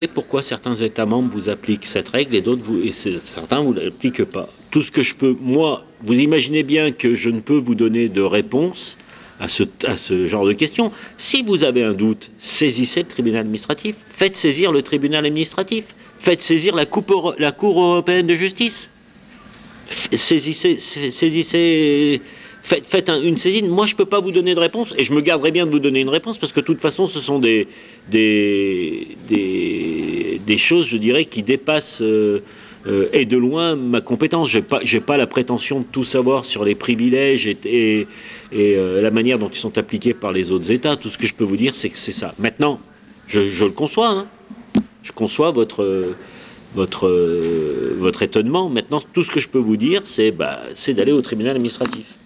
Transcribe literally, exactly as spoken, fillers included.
Et pourquoi certains États membres vous appliquent cette règle et d'autres vous et certains vous l'appliquent pas. Tout ce que je peux, moi, vous imaginez bien que je ne peux vous donner de réponse à ce, à ce genre de questions. Si vous avez un doute, saisissez le tribunal administratif. Faites saisir le tribunal administratif. Faites saisir la, coupe, la Cour européenne de justice. Saisissez, saisissez, faites, faites un, une saisine. Moi, je ne peux pas vous donner de réponse et je me garderai bien de vous donner une réponse parce que de toute façon, ce sont des, des, des, des choses, je dirais, qui dépassent euh, euh, et de loin ma compétence. Je n'ai pas, j'ai pas la prétention de tout savoir sur les privilèges et, et, et euh, la manière dont ils sont appliqués par les autres États. Tout ce que je peux vous dire, c'est que c'est ça. Maintenant, je, je le conçois, hein. Je conçois votre. Euh, votre, euh, votre étonnement. Maintenant, tout ce que je peux vous dire, c'est bah, d'aller au tribunal administratif.